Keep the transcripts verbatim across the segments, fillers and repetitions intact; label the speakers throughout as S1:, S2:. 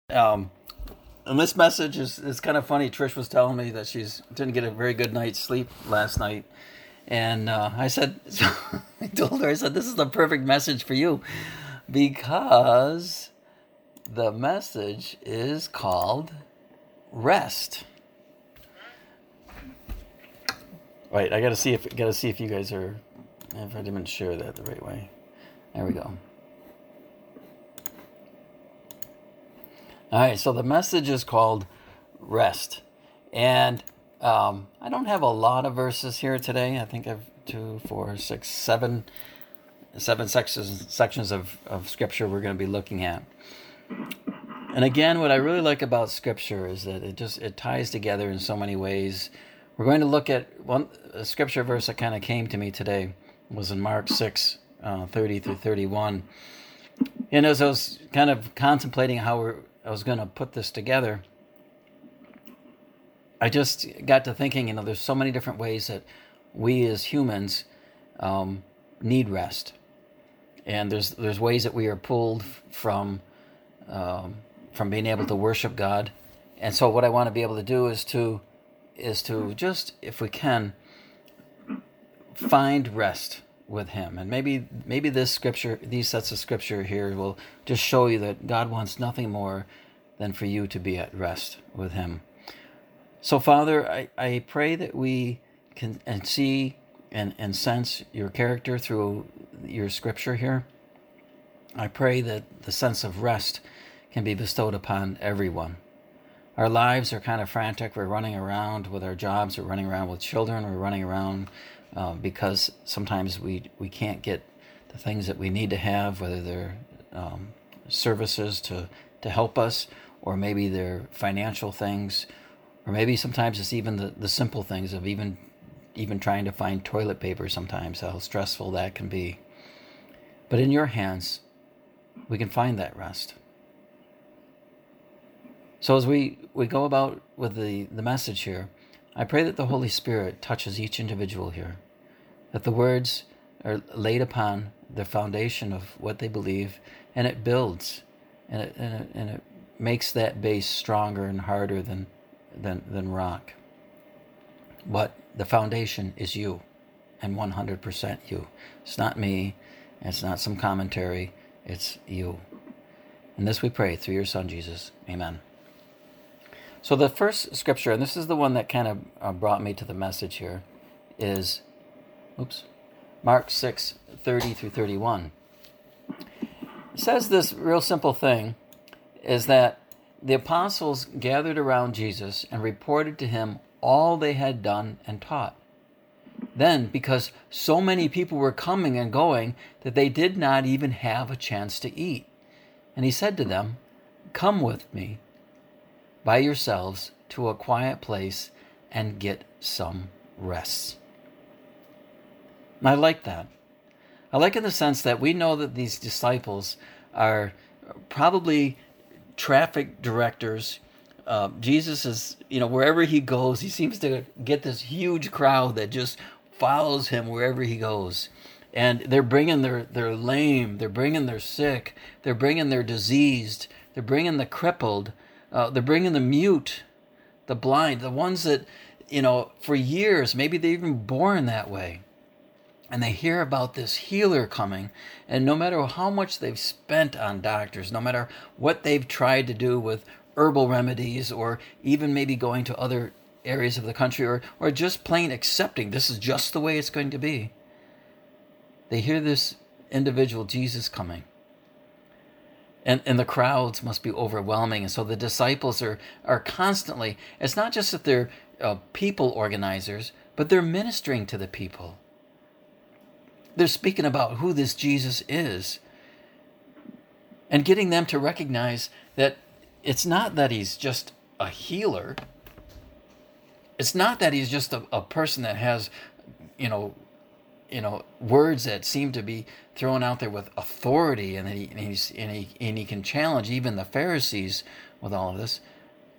S1: Um, and this message is, is kind of funny. Trish was telling me that she's didn't get a very good night's sleep last night. And uh, I said, so I told her, I said, this is the perfect message for you because the message is called Rest. Right, I gotta see if gotta see if you guys are, if I didn't share that the right way. There we go. All right, so the message is called Rest. And um, I don't have a lot of verses here today. I think I have two, four, six, seven, seven sections, sections of, of Scripture we're going to be looking at. And again, what I really like about Scripture is that it just it ties together in so many ways. We're going to look at one a Scripture verse that kind of came to me today. It was in Mark six, uh, thirty through thirty-one. And as I was kind of contemplating how we're I was going to put this together, I just got to thinking, you know, there's so many different ways that we as humans um, need rest. And there's there's ways that we are pulled from um, from being able to worship God. And so what I want to be able to do is to is to just, if we can, find rest with Him. And maybe maybe this scripture, these sets of scripture here will just show you that God wants nothing more than for you to be at rest with Him. So Father, I, I pray that we can and see and, and sense your character through your scripture here. I pray that the sense of rest can be bestowed upon everyone. Our lives are kind of frantic. We're running around with our jobs. We're running around with children. We're running around Uh, because sometimes we we can't get the things that we need to have, whether they're um, services to, to help us, or maybe they're financial things, or maybe sometimes it's even the, the simple things of even even trying to find toilet paper sometimes, how stressful that can be. But in your hands, we can find that rest. So as we, we go about with the, the message here, I pray that the Holy Spirit touches each individual here, that the words are laid upon the foundation of what they believe, and it builds, and it, and it, and it makes that base stronger and harder than, than, than rock. But the foundation is you, and one hundred percent you. It's not me, it's not some commentary, it's you. And this we pray through your Son, Jesus. Amen. So the first scripture, and this is the one that kind of uh, brought me to the message here, is, oops, Mark six, thirty through thirty-one. It says this real simple thing, is that the apostles gathered around Jesus and reported to him all they had done and taught. Then, because so many people were coming and going, that they did not even have a chance to eat. And he said to them, "Come with me by yourselves to a quiet place and get some rest." And I like that. I like in the sense that we know that these disciples are probably traffic directors. Uh, Jesus is, you know, wherever he goes, he seems to get this huge crowd that just follows him wherever he goes. And they're bringing their, their lame, they're bringing their sick, they're bringing their diseased, they're bringing the crippled, Uh, they're bringing the mute, the blind, the ones that, you know, for years, maybe they're even born that way. And they hear about this healer coming. And no matter how much they've spent on doctors, no matter what they've tried to do with herbal remedies, or even maybe going to other areas of the country, or, or just plain accepting this is just the way it's going to be, they hear this individual, Jesus, coming. And, and the crowds must be overwhelming. And so the disciples are, are constantly, it's not just that they're uh, people organizers, but they're ministering to the people. They're speaking about who this Jesus is, and getting them to recognize that it's not that he's just a healer. It's not that he's just a, a person that has, you know, you know, words that seem to be thrown out there with authority, and that he and, he's, and he and he can challenge even the Pharisees with all of this.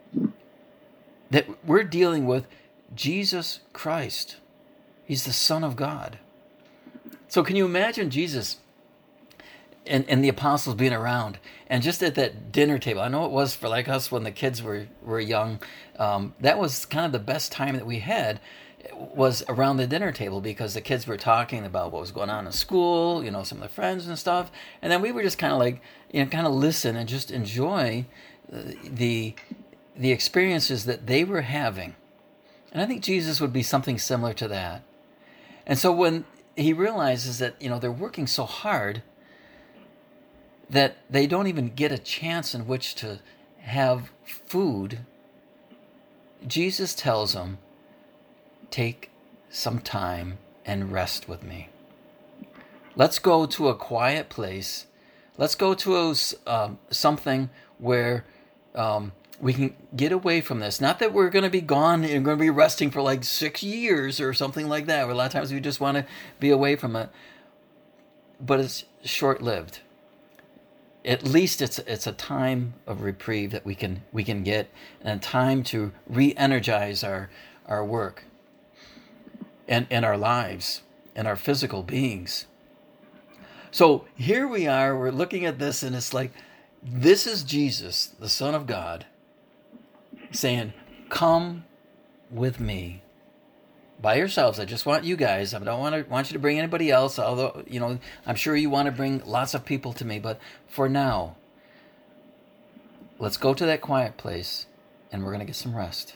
S1: That we're dealing with Jesus Christ. He's the Son of God. So can you imagine Jesus and, and the apostles being around. And just at that dinner table, I know it was for like us when the kids were, were young, um, that was kind of the best time that we had, was around the dinner table, because the kids were talking about what was going on in school, you know, some of their friends and stuff. And then we were just kind of like, you know, kind of listen and just enjoy the the experiences that they were having. And I think Jesus would be something similar to that. And so when he realizes that, you know, they're working so hard that they don't even get a chance in which to have food, Jesus tells them, take some time and rest with me. Let's go to a quiet place. Let's go to a, uh, something where um, we can get away from this. Not that we're going to be gone and going to be resting for like six years or something like that. A lot of times we just want to be away from it. But it's short-lived. At least it's it's a time of reprieve that we can we can get, and time to re-energize our our work and, and our lives and our physical beings. So here we are, we're looking at this, and it's like, this is Jesus, the Son of God, saying, come with me. By yourselves. I just want you guys. I don't want to want you to bring anybody else, although, you know, I'm sure you want to bring lots of people to me, but for now, let's go to that quiet place, and we're going to get some rest.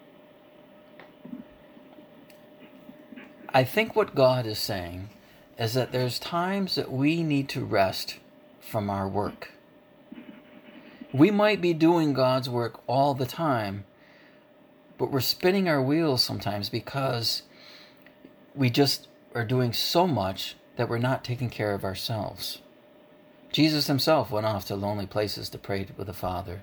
S1: I think what God is saying is that there's times that we need to rest from our work. We might be doing God's work all the time, but we're spinning our wheels sometimes because we just are doing so much that we're not taking care of ourselves. Jesus himself went off to lonely places to pray with the Father.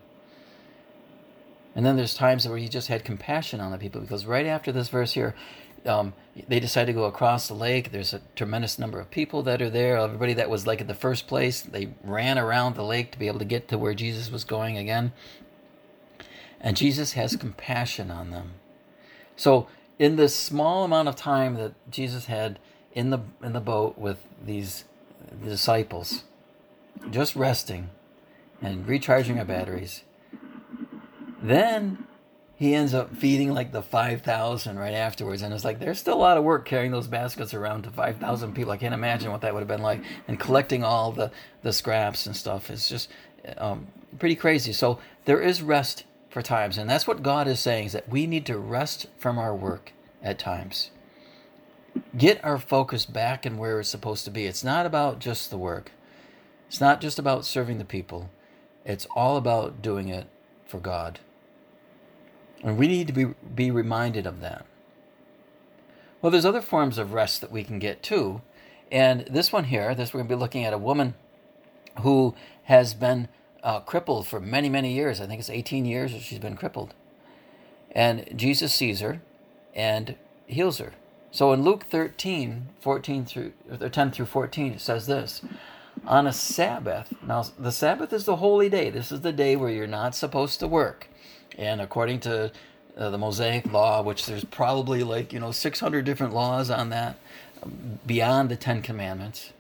S1: And then there's times where he just had compassion on the people, because right after this verse here, um, they decided to go across the lake. There's a tremendous number of people that are there. Everybody that was like at the first place, they ran around the lake to be able to get to where Jesus was going again. And Jesus has compassion on them. So in this small amount of time that Jesus had in the in the boat with these disciples, just resting and recharging our batteries, then he ends up feeding like the five thousand right afterwards. And it's like, there's still a lot of work carrying those baskets around to five thousand people. I can't imagine what that would have been like. And collecting all the, the scraps and stuff is just um, pretty crazy. So there is rest for times. And that's what God is saying, is that we need to rest from our work at times. Get our focus back in where it's supposed to be. It's not about just the work. It's not just about serving the people. It's all about doing it for God. And we need to be, be reminded of that. Well, there's other forms of rest that we can get too. And this one here, this we're going to be looking at a woman who has been Uh, crippled for many, many years. I think it's eighteen years that she's been crippled. And Jesus sees her and heals her. So in Luke thirteen, fourteen through, or ten through fourteen, it says this: on a Sabbath, now the Sabbath is the holy day. This is the day where you're not supposed to work. And according to uh, the Mosaic law, which there's probably like, you know, six hundred different laws on that, beyond the Ten Commandments.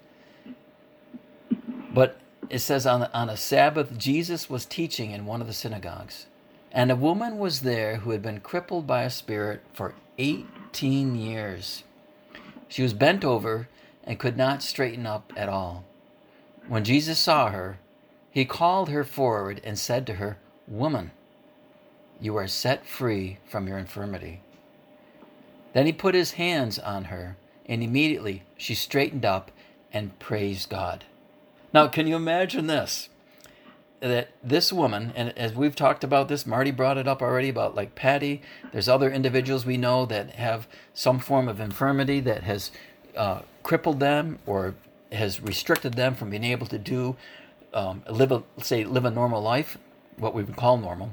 S1: But it says on, on a Sabbath, Jesus was teaching in one of the synagogues. And a woman was there who had been crippled by a spirit for eighteen years. She was bent over and could not straighten up at all. When Jesus saw her, he called her forward and said to her, "Woman, you are set free from your infirmity." Then he put his hands on her, and immediately she straightened up and praised God. Now, can you imagine this? That this woman, and as we've talked about this, Marty brought it up already about like Patty. There's other individuals we know that have some form of infirmity that has uh, crippled them or has restricted them from being able to do, um, live a, say, live a normal life, what we would call normal.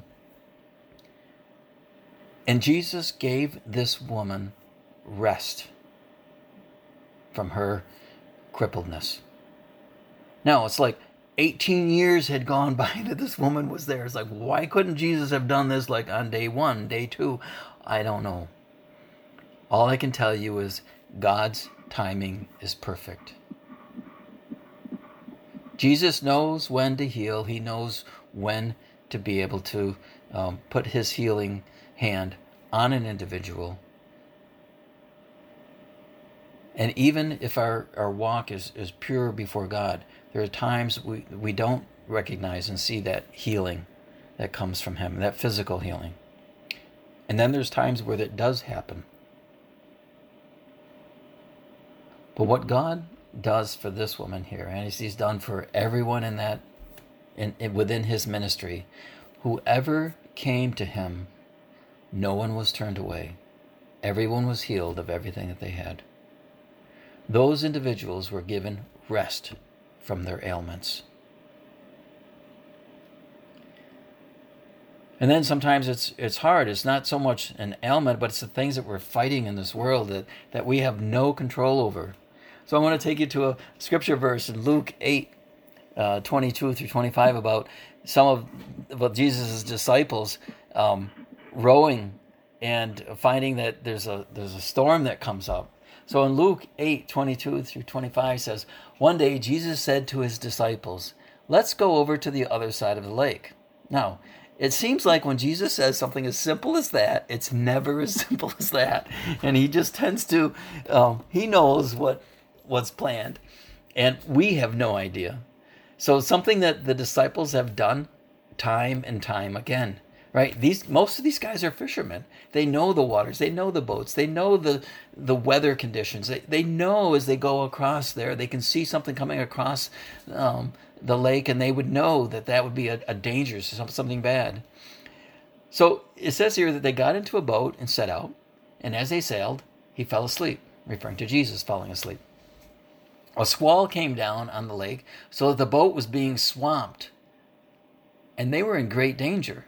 S1: And Jesus gave this woman rest from her crippledness. Now, it's like eighteen years had gone by that this woman was there. It's like, why couldn't Jesus have done this like on day one, day two? I don't know. All I can tell you is God's timing is perfect. Jesus knows when to heal. He knows when to be able to um, put his healing hand on an individual. And even if our, our walk is, is pure before God, there are times we, we don't recognize and see that healing that comes from him, that physical healing. And then there's times where that does happen. But what God does for this woman here, and as he's done for everyone in that, in, in within his ministry, whoever came to him, no one was turned away. Everyone was healed of everything that they had. Those individuals were given rest from their ailments. And then sometimes it's it's hard. It's not so much an ailment, but it's the things that we're fighting in this world that, that we have no control over. So I want to take you to a scripture verse in Luke eight, uh, twenty-two through twenty-five about some of well, Jesus' disciples um, rowing and finding that there's a there's a storm that comes up. So in Luke eight, twenty-two through twenty-five says, one day Jesus said to his disciples, let's go over to the other side of the lake. Now, it seems like when Jesus says something as simple as that, it's never as simple as that. And he just tends to, um, he knows what what's planned. And we have no idea. So something that the disciples have done time and time again, right? These most of these guys are fishermen. They know the waters. They know the boats. They know the the weather conditions. They, they know as they go across there, they can see something coming across um, the lake, and they would know that that would be a, a danger, something bad. So it says here that they got into a boat and set out, and as they sailed, he fell asleep, referring to Jesus falling asleep. A squall came down on the lake so that the boat was being swamped, and they were in great danger.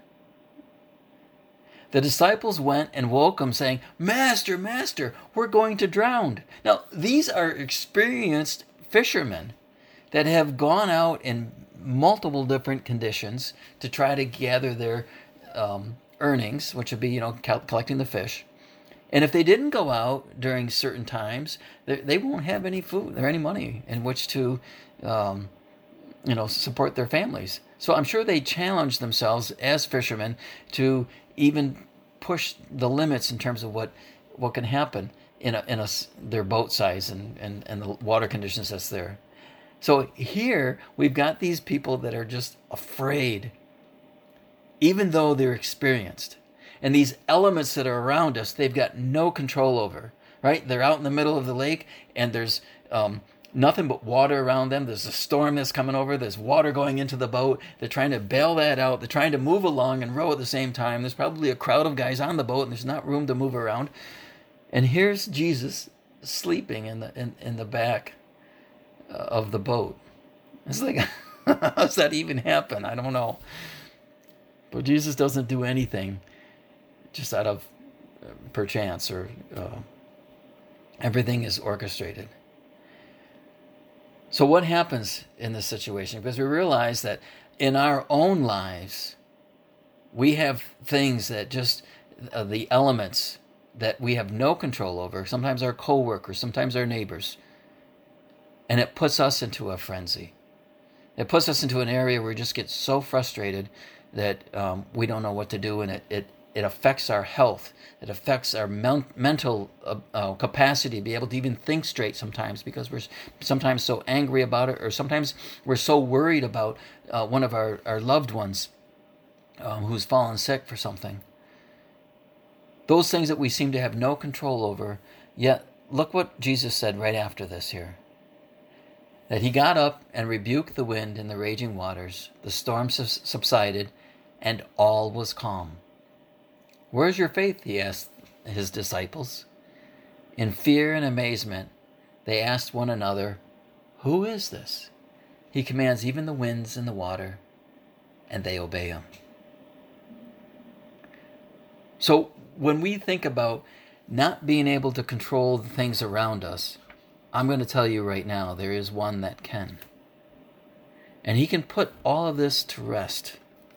S1: The disciples went and woke him, saying, Master, Master, we're going to drown. Now, these are experienced fishermen that have gone out in multiple different conditions to try to gather their um, earnings, which would be, you know, collecting the fish. And if they didn't go out during certain times, they, they won't have any food or any money in which to, um, you know, support their families. So I'm sure they challenged themselves as fishermen to even push the limits in terms of what, what can happen in a, in a, their boat size and, and, and the water conditions that's there. So here we've got these people that are just afraid, even though they're experienced. And these elements that are around us, they've got no control over, right? They're out in the middle of the lake, and there's um, nothing but water around them. There's a storm that's coming over. There's water going into the boat. They're trying to bail that out. They're trying to move along and row at the same time. There's probably a crowd of guys on the boat, and there's not room to move around. And here's Jesus sleeping in the in, in the back of the boat. It's like, how does that even happen? I don't know. But Jesus doesn't do anything just out of uh, perchance, or uh, everything is orchestrated. So what happens in this situation? Because we realize that in our own lives, we have things that just, uh, the elements that we have no control over, sometimes our coworkers, sometimes our neighbors, and it puts us into a frenzy. It puts us into an area where we just get so frustrated that um, we don't know what to do, and it, it It affects our health. It affects our men- mental uh, uh, capacity to be able to even think straight sometimes, because we're sometimes so angry about it, or sometimes we're so worried about uh, one of our, our loved ones um, who's fallen sick for something. Those things that we seem to have no control over, yet look what Jesus said right after this here. That he got up and rebuked the wind and the raging waters. The storm subsided, and all was calm. Where's your faith? He asked his disciples. In fear and amazement, they asked one another, who is this? He commands even the winds and the water, and they obey him. So when we think about not being able to control the things around us, I'm going to tell you right now, there is one that can. And he can put all of this to rest.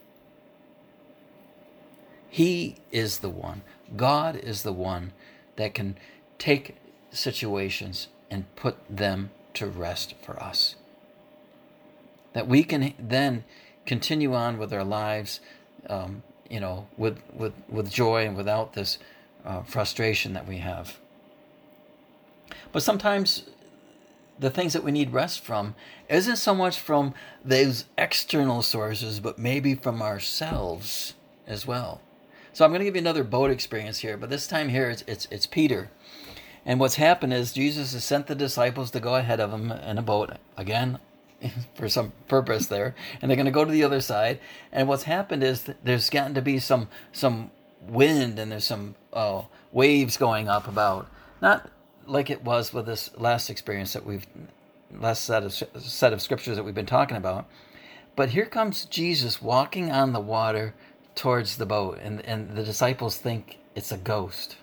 S1: He is the one. God is the one that can take situations and put them to rest for us. that we can then continue on with our lives, um, you know, with, with, with joy and without this uh, frustration that we have. But sometimes the things that we need rest from isn't so much from those external sources, but maybe from ourselves as well. So I'm going to give you another boat experience here, but this time here it's it's, it's Peter. And what's happened is Jesus has sent the disciples to go ahead of him in a boat, again, for some purpose there, and they're going to go to the other side. And what's happened is that there's gotten to be some some wind, and there's some uh, waves going up about. Not like it was with this last experience that we've, last set of set of scriptures that we've been talking about. But here comes Jesus walking on the water towards the boat, and, and the disciples think it's a ghost.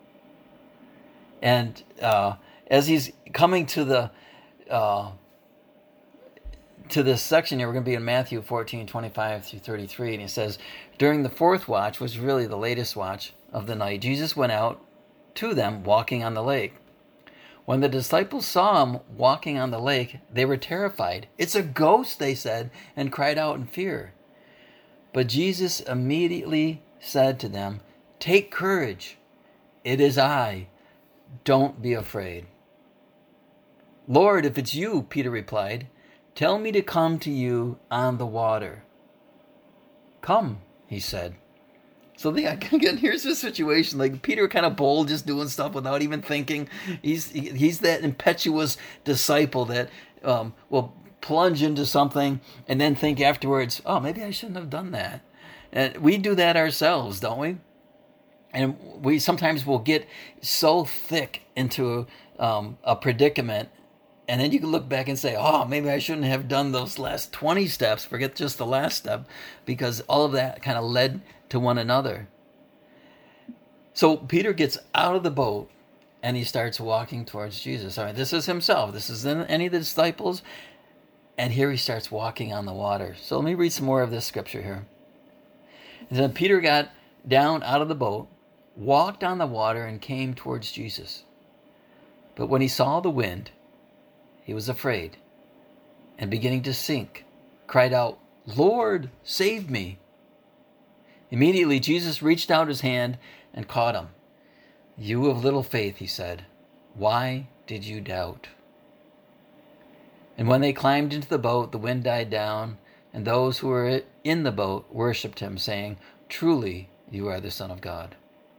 S1: And uh, as he's coming to the uh, to this section here, we're going to be in Matthew fourteen, twenty-five through thirty-three, and he says, during the fourth watch, which is really the latest watch of the night, Jesus went out to them walking on the lake. When the disciples saw him walking on the lake, they were terrified. It's a ghost, they said, and cried out in fear. But Jesus immediately said to them, take courage, it is I. Don't be afraid. Lord, if it's you, Peter replied, tell me to come to you on the water. Come, he said. So the, again, here's the situation. Like Peter, kind of bold, just doing stuff without even thinking. He's he's that impetuous disciple that um, will plunge into something and then think afterwards, oh, maybe I shouldn't have done that. And we do that ourselves, don't we? And we sometimes will get so thick into um, a predicament, and then you can look back and say, oh, maybe I shouldn't have done those last twenty steps, forget just the last step, because all of that kind of led to one another. So Peter gets out of the boat, and he starts walking towards Jesus. All right, this is himself. This isn't any of the disciples. And here he starts walking on the water. So let me read some more of this scripture here. And then Peter got down out of the boat, walked on the water, and came towards Jesus. But when he saw the wind, he was afraid, and beginning to sink, cried out, Lord, save me. Immediately Jesus reached out his hand and caught him. You of little faith, he said, why did you doubt? And when they climbed into the boat, the wind died down, and those who were in the boat worshipped him, saying, truly, you are the Son of God.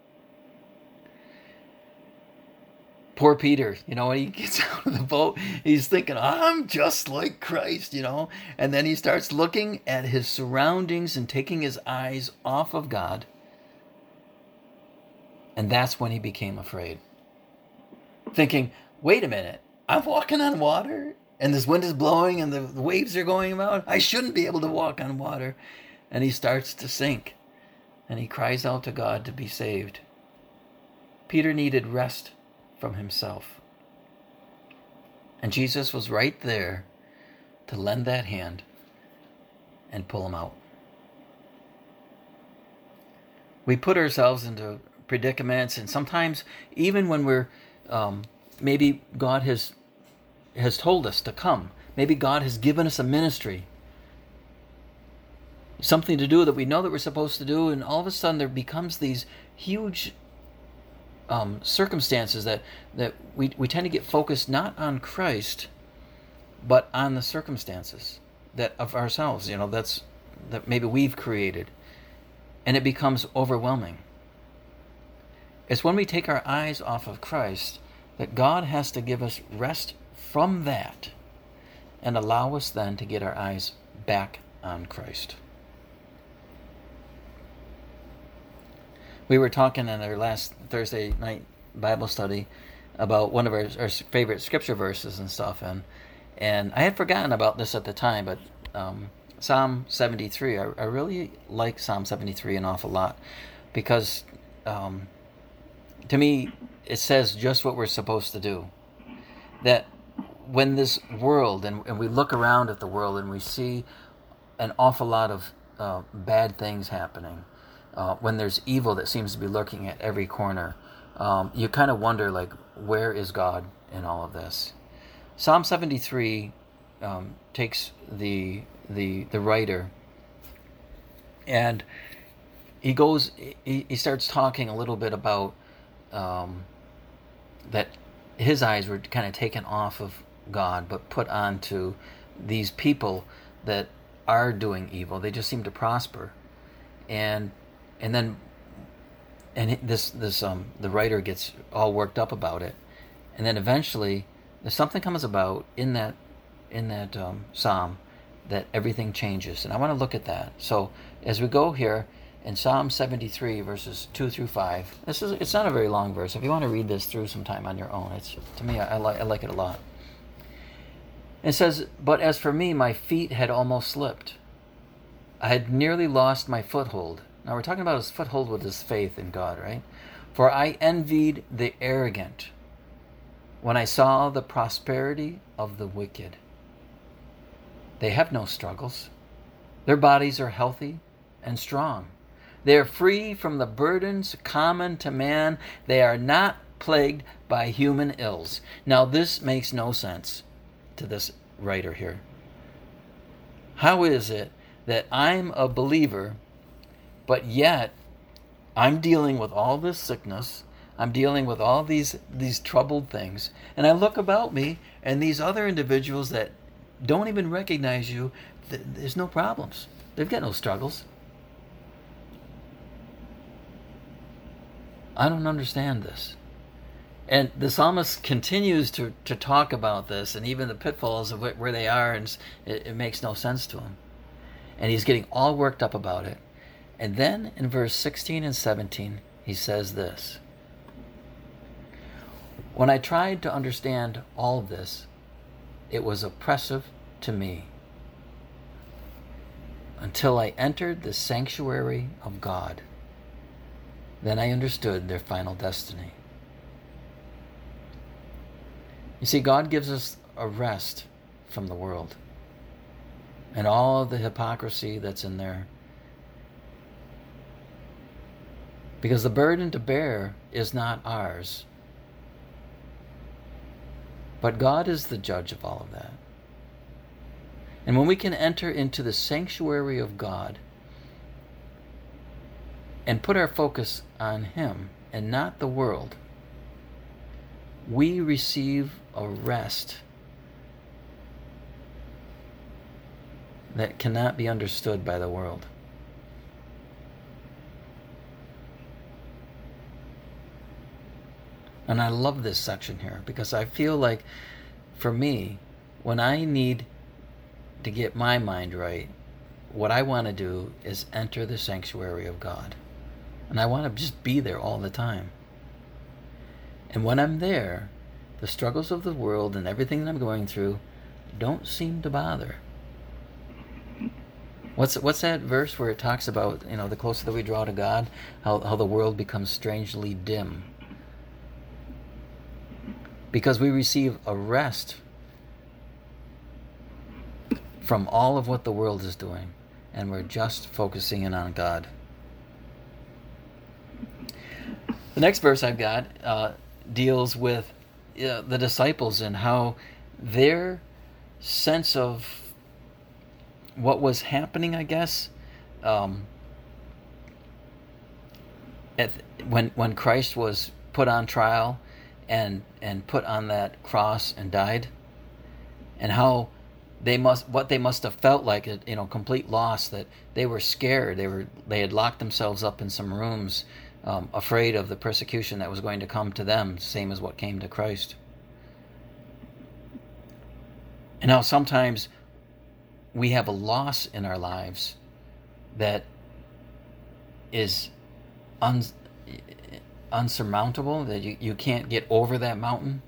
S1: Poor Peter, you know, when he gets out of the boat, he's thinking, I'm just like Christ, you know. And then he starts looking at his surroundings and taking his eyes off of God. And that's when he became afraid. Thinking, wait a minute, I'm walking on water, and this wind is blowing, and the waves are going about. I shouldn't be able to walk on water. And he starts to sink. And he cries out to God to be saved. Peter needed rest from himself. And Jesus was right there to lend that hand and pull him out. We put ourselves into predicaments, and sometimes even when we're, um, maybe God has has told us to come. Maybe God has given us a ministry, something to do that we know that we're supposed to do, and all of a sudden there becomes these huge um, circumstances that, that we, we tend to get focused not on Christ, but on the circumstances that of ourselves, you know, that's that maybe we've created, and it becomes overwhelming. It's when we take our eyes off of Christ that God has to give us rest from that and allow us then to get our eyes back on Christ. We were talking in our last Thursday night Bible study about one of our, our favorite scripture verses and stuff, and and I had forgotten about this at the time, but um, Psalm seventy-three, I, I really like Psalm seventy-three an awful lot, because um, to me it says just what we're supposed to do. That when this world, and, and we look around at the world and we see an awful lot of uh, bad things happening, Uh, when there's evil that seems to be lurking at every corner, um, you kind of wonder, like, where is God in all of this? Psalm seventy-three um, takes the the the writer, and he goes he, he starts talking a little bit about um, that his eyes were kind of taken off of God but put onto these people that are doing evil. They just seem to prosper, and and then and this this um the writer gets all worked up about it, and then eventually there's something comes about in that in that um, psalm that everything changes, and I want to look at that. So as we go here in Psalm seventy-three, verses two through five, this is it's not a very long verse. If you want to read this through sometime on your own, it's to me I, I like I like it a lot. It says, "But as for me, my feet had almost slipped. I had nearly lost my foothold." Now we're talking about his foothold with his faith in God, right? "For I envied the arrogant when I saw the prosperity of the wicked. They have no struggles. Their bodies are healthy and strong. They are free from the burdens common to man. They are not plagued by human ills." Now this makes no sense to this writer here. How is it that I'm a believer, but yet I'm dealing with all this sickness, I'm dealing with all these these troubled things, and I look about me and these other individuals that don't even recognize you, th- there's no problems. They've got no struggles. I don't understand this. And the psalmist continues to, to talk about this and even the pitfalls of wh- where they are, and it, it makes no sense to him. And he's getting all worked up about it. And then in verse sixteen and seventeen, he says this: "When I tried to understand all of this, it was oppressive to me until I entered the sanctuary of God. Then I understood their final destiny." You see, God gives us a rest from the world and all the hypocrisy that's in there, because the burden to bear is not ours, but God is the judge of all of that. And when we can enter into the sanctuary of God and put our focus on Him and not the world, we receive a rest that cannot be understood by the world. And I love this section here because I feel like, for me, when I need to get my mind right, what I want to do is enter the sanctuary of God. And I want to just be there all the time. And when I'm there, the struggles of the world and everything that I'm going through don't seem to bother. What's what's that verse where it talks about, you know, the closer that we draw to God, how, how the world becomes strangely dim? Because we receive a rest from all of what the world is doing, and we're just focusing in on God. The next verse I've got uh, deals with uh, the disciples and how their sense of what was happening, I guess, um, at, when when Christ was put on trial and and put on that cross and died, and how they must what they must have felt like, a you know complete loss, that they were scared. They were they had locked themselves up in some rooms, um, afraid of the persecution that was going to come to them, same as what came to Christ. And how sometimes we have a loss in our lives that is un, unsurmountable, that you, you can't get over that mountain.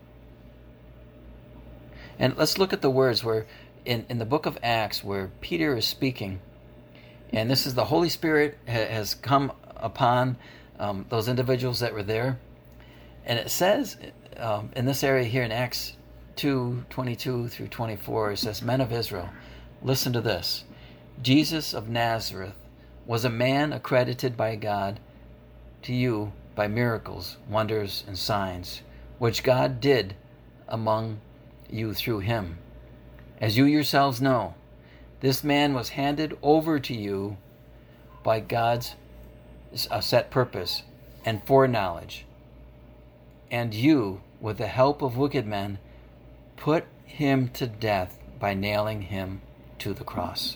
S1: And let's look at the words where in, in the book of Acts where Peter is speaking, and this is the Holy Spirit ha, has come upon um, those individuals that were there. And it says um, in this area here in Acts two twenty-two through twenty-four, it says, "Men of Israel, listen to this. Jesus of Nazareth was a man accredited by God to you by miracles, wonders, and signs, which God did among you through him. As you yourselves know, this man was handed over to you by God's uh, set purpose and foreknowledge. And you, with the help of wicked men, put him to death by nailing him to the cross.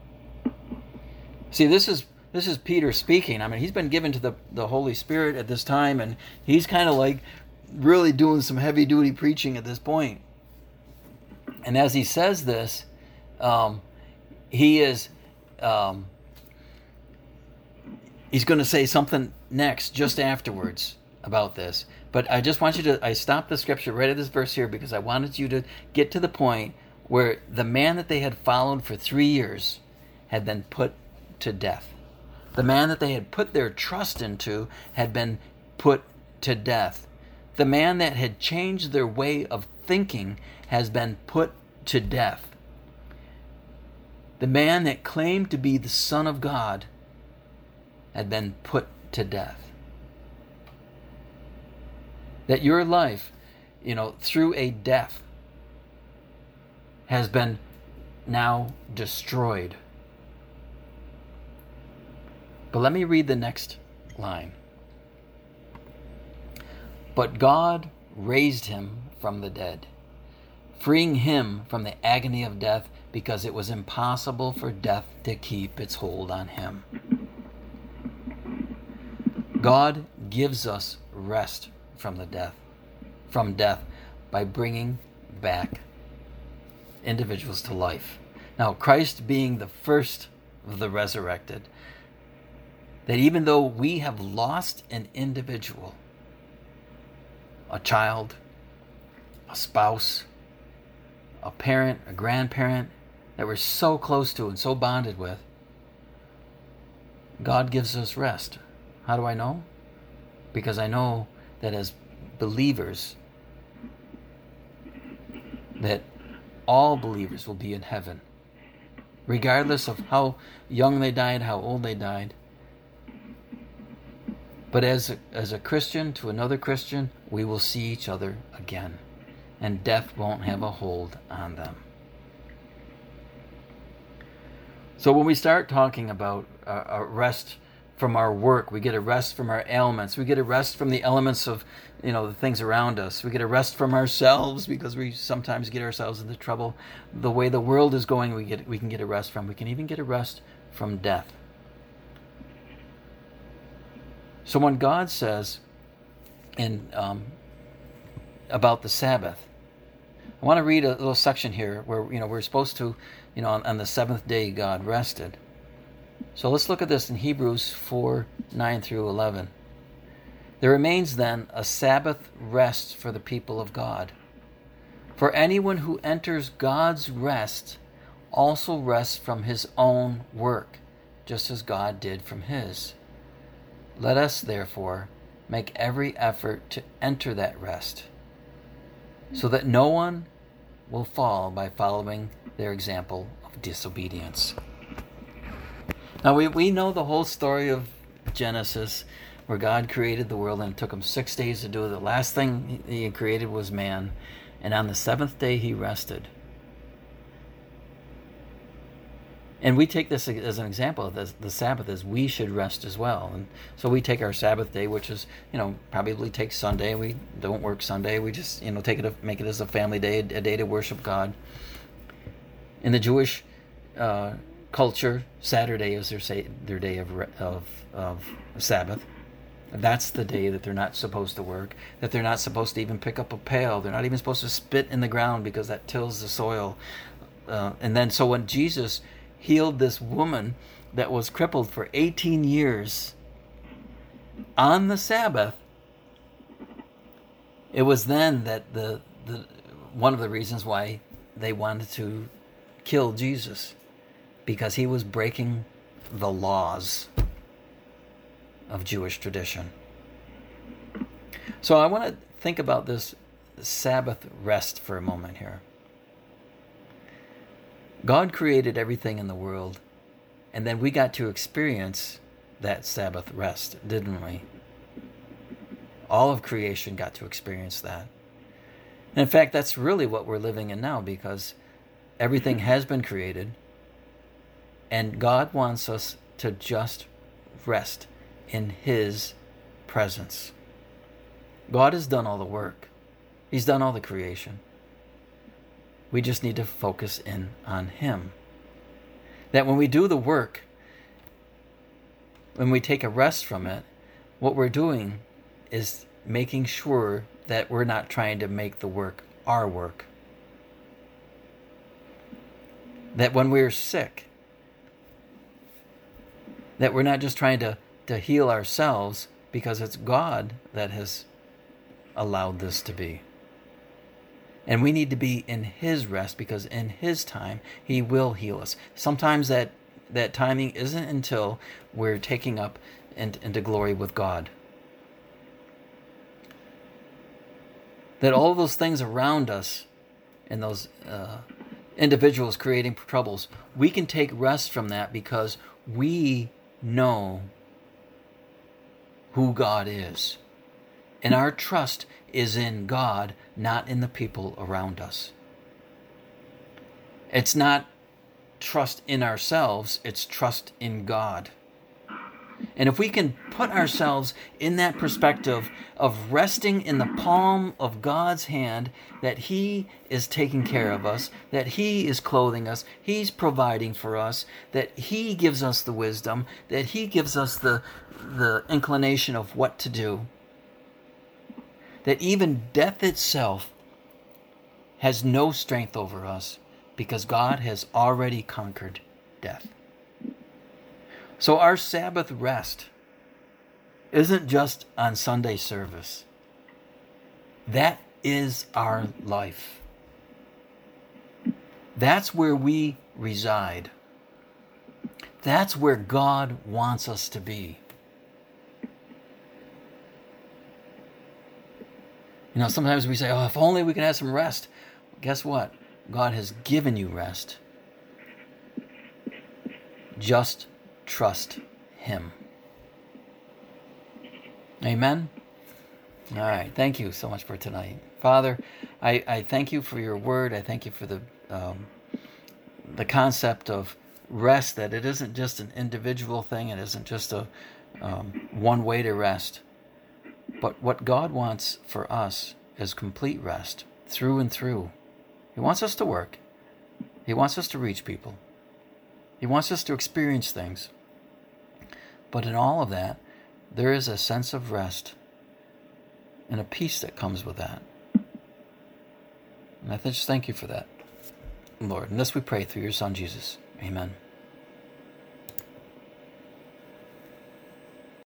S1: See, this is this is Peter speaking. I mean, he's been given to the, the Holy Spirit at this time, and he's kind of like really doing some heavy-duty preaching at this point. And as he says this, um, he is um, he's going to say something next, just afterwards, about this. But I just want you to, I stopped the scripture right at this verse here because I wanted you to get to the point where the man that they had followed for three years had been put to death. The man that they had put their trust into had been put to death. The man that had changed their way of thinking has been put to death. The man that claimed to be the Son of God had been put to death. That your life, you know, through a death, has been now destroyed. But let me read the next line. But God raised him from the dead, freeing him from the agony of death, because it was impossible for death to keep its hold on him. God gives us rest from the death, from death, by bringing back individuals to life. Now, Christ being the first of the resurrected, that even though we have lost an individual, a child, a spouse, a parent, a grandparent that we're so close to and so bonded with, God gives us rest. How do I know? Because I know that as believers, that all believers will be in heaven, regardless of how young they died, how old they died. But as a, as a Christian to another Christian, we will see each other again, and death won't have a hold on them. So when we start talking about uh, a rest from our work, we get a rest from our ailments, we get a rest from the elements of, you know, the things around us, we get a rest from ourselves because we sometimes get ourselves into trouble. The way the world is going, we get we can get a rest from. We can even get a rest from death. So when God says in um, about the Sabbath, I want to read a little section here where, you know, we're supposed to, you know, on, on the seventh day God rested. So let's look at this in Hebrews four, nine through eleven. There remains then a Sabbath rest for the people of God. For anyone who enters God's rest also rests from his own work, just as God did from his. Let us, therefore, make every effort to enter that rest, so that no one will fall by following their example of disobedience. Now, we, we know the whole story of Genesis, where God created the world, and it took him six days to do it. The last thing he created was man, and on the seventh day he rested. And we take this as an example of this, the Sabbath, as we should rest as well. And so we take our Sabbath day, which is, you know, probably take Sunday. We don't work Sunday. We just, you know, take it, make it as a family day, a day to worship God. In the Jewish uh, culture, Saturday is their say, their day of, of of Sabbath. That's the day that they're not supposed to work, that they're not supposed to even pick up a pail. They're not even supposed to spit in the ground because that tills the soil. Uh, and then so when Jesus healed this woman that was crippled for eighteen years on the Sabbath, it was then that the, the one of the reasons why they wanted to kill Jesus, because he was breaking the laws of Jewish tradition. So I want to think about this Sabbath rest for a moment here. God created everything in the world, and then we got to experience that Sabbath rest, didn't we? All of creation got to experience that. And in fact, that's really what we're living in now, because Everything has been created, and God wants us to just rest in His presence. God has done all the work. He's done all the creation. We just need to focus in on Him. That when we do the work, when we take a rest from it, what we're doing is making sure that we're not trying to make the work our work. That when we're sick, that we're not just trying to, to heal ourselves, because it's God that has allowed this to be. And we need to be in His rest, because in His time, He will heal us. Sometimes that, that timing isn't until we're taking up in, into glory with God. That all those things around us and those uh, individuals creating troubles, we can take rest from that because we know who God is. And our trust is in God, not in the people around us. It's not trust in ourselves, it's trust in God. And if we can put ourselves in that perspective of resting in the palm of God's hand, that He is taking care of us, that He is clothing us, He's providing for us, that He gives us the wisdom, that He gives us the, the inclination of what to do, that even death itself has no strength over us, because God has already conquered death. So our Sabbath rest isn't just on Sunday service. That is our life. That's where we reside. That's where God wants us to be. You know, sometimes we say, oh, if only we could have some rest. Guess what? God has given you rest. Just trust Him. Amen? All right. Thank you so much for tonight. Father, I, I thank you for your word. I thank you for the um, the concept of rest, that it isn't just an individual thing. It isn't just a um, one way to rest. But what God wants for us is complete rest through and through. He wants us to work. He wants us to reach people. He wants us to experience things. But in all of that, there is a sense of rest and a peace that comes with that. And I just thank you for that, Lord. And this we pray through your Son, Jesus. Amen.